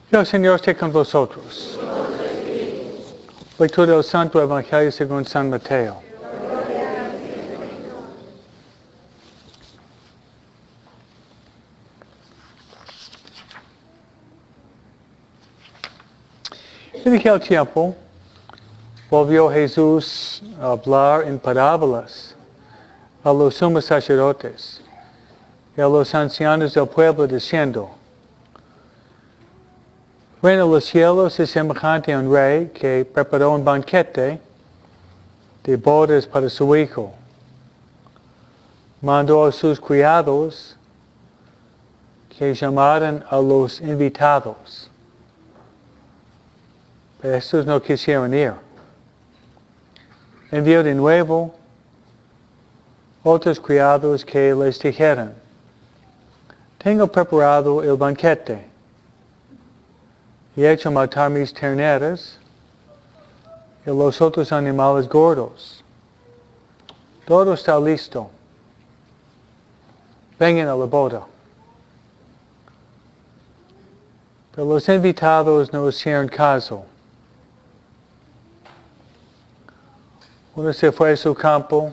El Señor esté con vosotros. Lectura del Santo Evangelio según San Mateo. En aquel tiempo, volvió Jesús a hablar en parábolas a los sumos sacerdotes y a los ancianos del pueblo, diciendo: El reino de los cielos es semejante a un rey que preparó un banquete de bodas para su hijo. Mandó a sus criados que llamaran a los invitados, pero estos no quisieron ir. Envió de nuevo otros criados que les dijeran: Tengo preparado el banquete y he hecho matar mis terneras y los otros animales gordos. Todo está listo. Vengan a la boda. Pero los invitados no hicieron caso. Uno se fue a su campo,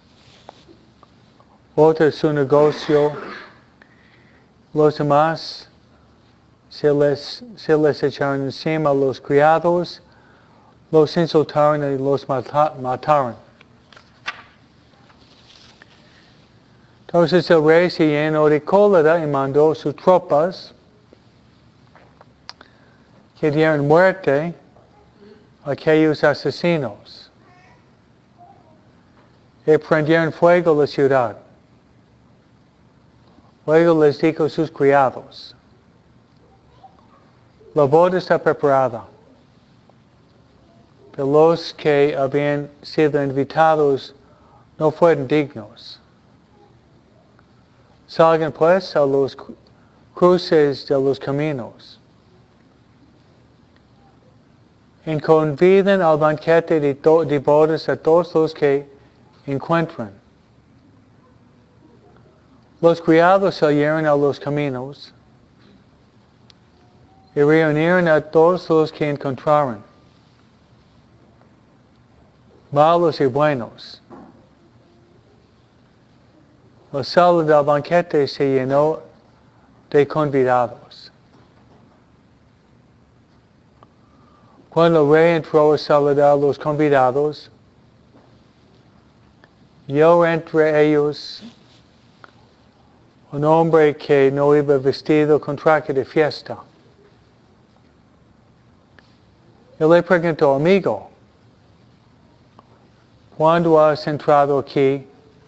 otro a su negocio, los demás se les echaron encima a los criados, los insultaron y los mataron. Entonces el rey se llenó de cólera y mandó sus tropas que dieron muerte a aquellos asesinos y prendieron fuego a la ciudad. Luego les dijo a sus criados: La boda está preparada, pero los que habían sido invitados no fueron dignos. Salgan pues a los cruces de los caminos y conviden al banquete de bodas a todos los que encuentren. Los criados salieron a los caminos y reunieron a todos los que encontraron, malos y buenos. La sala del banquete se llenó de convidados. Cuando el rey entró a saludar a los convidados, vio entre ellos un hombre que no iba vestido con traje de fiesta. Él le preguntó: Amigo, ¿cuándo has entrado aquí?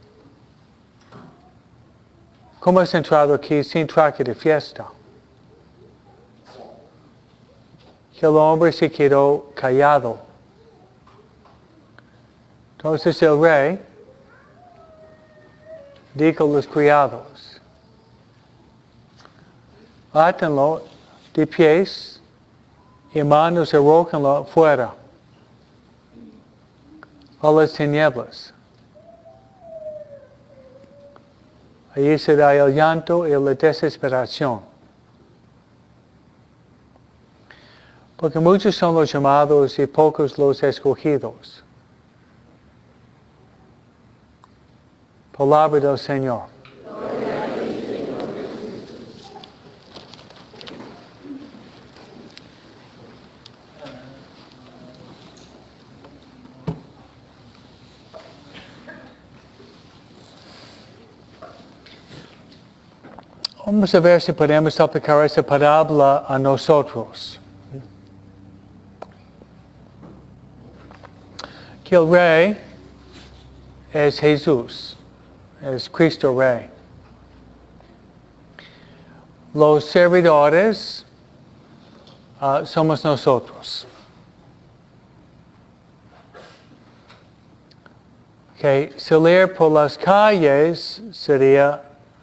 ¿Cómo has entrado aquí sin traje de fiesta? El hombre se quedó callado. Entonces el rey dijo a los criados: Átenlo de pies y manos y arrójenlo fuera a las tinieblas. Allí será el llanto y la desesperación. Porque muchos son los llamados y pocos los escogidos. Palabra del Señor. Vamos a ver si podemos aplicar esa parábola a nosotros. Que el rey es Jesús, es Cristo Rey. Los servidores somos nosotros. Que salir por las calles sería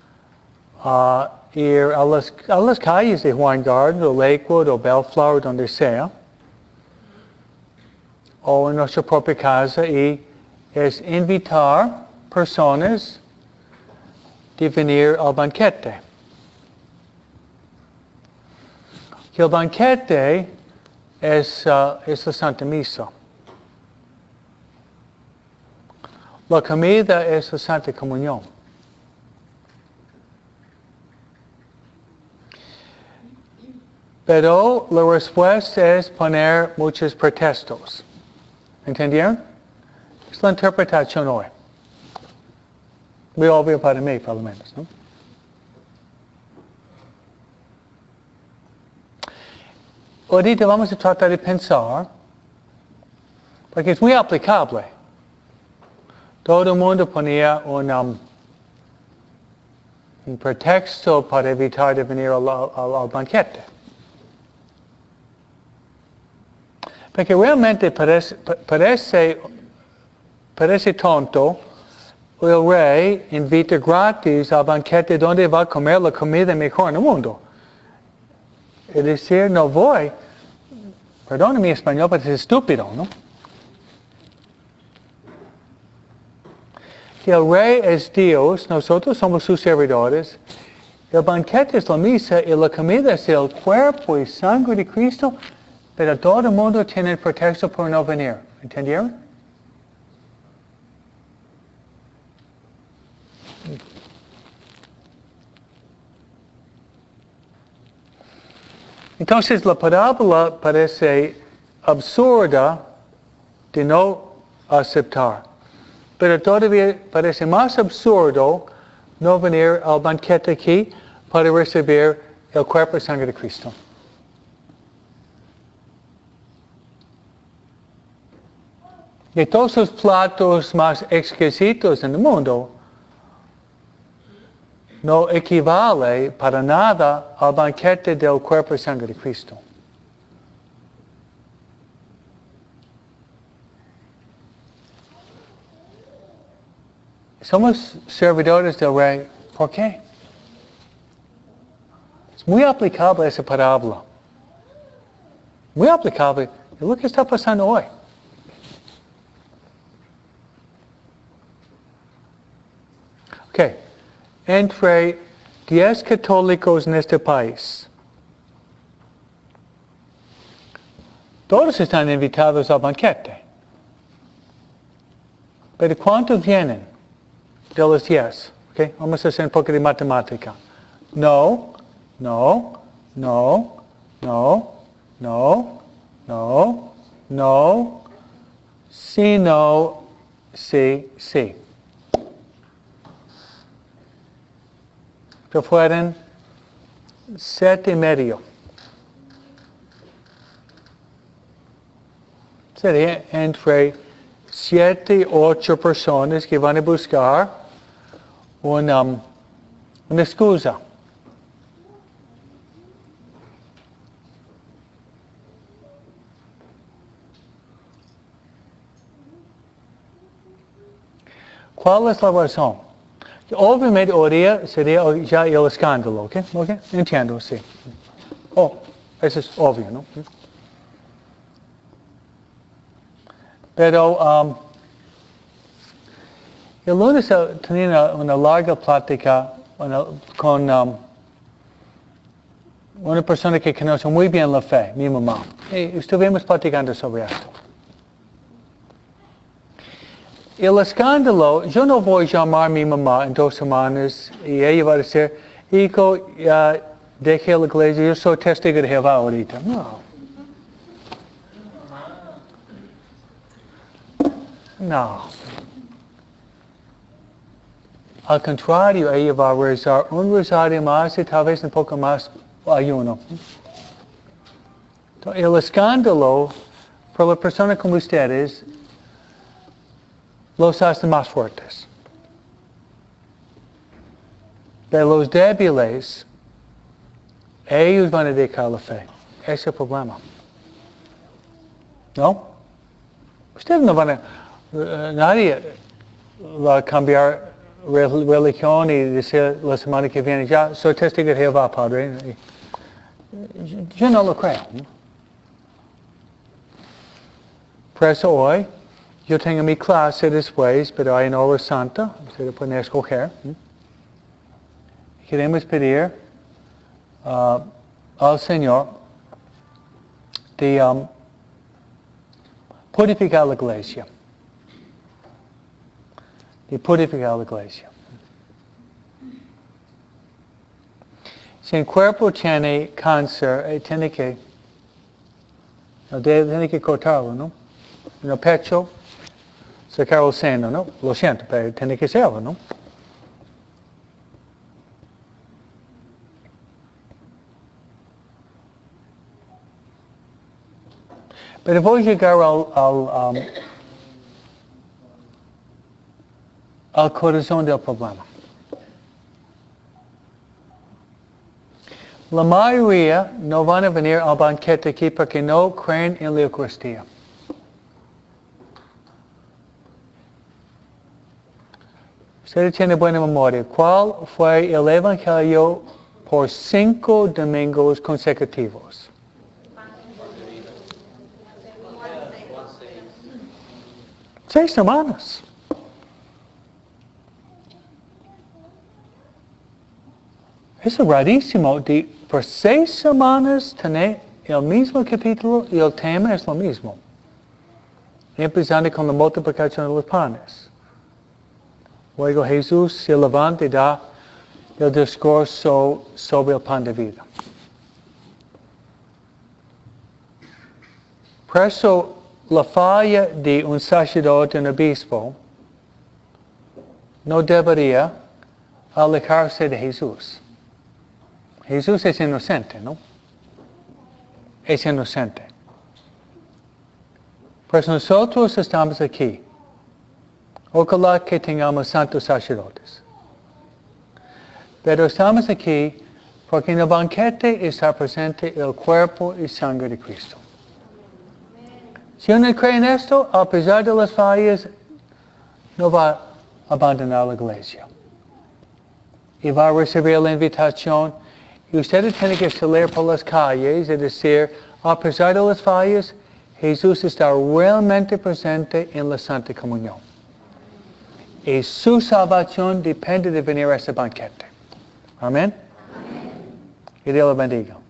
ir a las calles de Wine Garden o Lakewood o Bellflower, donde sea, o en nuestra propia casa, y es invitar personas de venir al banquete. que el banquete es la Santa Misa. La comida es la Santa Comunión. Pero la respuesta es poner muchos pretextos. ¿Entendieron? Es la interpretación hoy. Muy obvio para mí, por lo menos, ¿no? Ahorita vamos a tratar de pensar, porque es muy aplicable. Todo el mundo ponía un pretexto para evitar de venir al banquete. Porque realmente parece tonto, el rey invita gratis al banquete donde va a comer la comida mejor en el mundo. Es decir, no voy, perdón mi español, pero es estúpido, ¿no? Que el rey es Dios, nosotros somos sus servidores, el banquete es la misa y la comida es el cuerpo y sangre de Cristo, pero todo el mundo tiene el pretexto por no venir. ¿Entendieron? Entonces la parábola parece absurda de no aceptar, pero todavía parece más absurdo no venir al banquete aquí para recibir el cuerpo y sangre de Cristo. Y todos los platos más exquisitos en el mundo no equivale para nada al banquete del cuerpo y sangre de Cristo. Somos servidores del Rey. ¿Por qué? Es muy aplicable esa parábola. Muy aplicable. Es lo que está pasando hoy. Ok. Entre 10 católicos en este país, todos están invitados al banquete. Pero ¿cuántos vienen de los 10? Okay. Vamos a hacer un poco de matemática. No, no, no, no, no, no, no, sí, no, sí, sí. Que fueron 7.5. Sería entre 7 y 8 personas que van a buscar una excusa. ¿Cuál es la razón? Obviamente hoy sería ya el escándalo, ¿ok? ¿Ok? Entiendo, sí. Oh, eso es obvio, ¿no? Pero el lunes tenía una larga plática con una persona que conoce muy bien la fe, mi mamá. Y estuvimos platicando sobre esto. El escándalo, yo no voy a llamar a mi mamá en 2 semanas y ella va a decir, hijo, dejé la iglesia, yo soy testigo de Jehová ahorita. No. No. Al contrario, ella va a rezar un rosario más y tal vez un poco más ayuno. Entonces, el escándalo, para la persona como ustedes, los hace más fuertes. De los débiles, ellos van a dejar la fe. Ese es el problema. ¿No? Ustedes no van a... nadie va a cambiar religión y decir la semana que viene, ya soy testigo de Jehová, Padre. Yo no lo creo. Por eso hoy, yo tengo mi clase después, pero hay una hora santa, ustedes pueden escoger. Queremos pedir al Señor de purificar la iglesia. De purificar la iglesia. Si el cuerpo tiene cáncer, tiene que cortarlo, ¿no? En el pecho, sacar el seno, ¿no? Lo siento, pero tiene que hacerlo, ¿no? Pero voy a llegar al corazón del problema. La mayoría no van a venir al banquete aquí porque no creen en la Eucaristía. Usted tiene buena memoria. ¿Cuál fue el Evangelio por 5 domingos consecutivos? 6 semanas. Es rarísimo. Por 6 semanas tener el mismo capítulo y el tema es lo mismo. Empezando con la multiplicación de los panes. Luego Jesús se levanta y da el discurso sobre el pan de vida. Por eso, la falla de un sacerdote, un obispo, no debería alejarse de Jesús. Jesús es inocente, ¿no? Es inocente. Pues nosotros estamos aquí. Ojalá que tengamos santos sacerdotes. Pero estamos aquí porque en el banquete está presente el cuerpo y sangre de Cristo. Si uno cree en esto, a pesar de las fallas, no va a abandonar la iglesia. Y va a recibir la invitación. Y ustedes tienen que salir por las calles y decir, a pesar de las fallas, Jesús está realmente presente en la Santa Comunión. Y su salvación depende de venir a este banquete. Amén. Y Dios lo bendiga.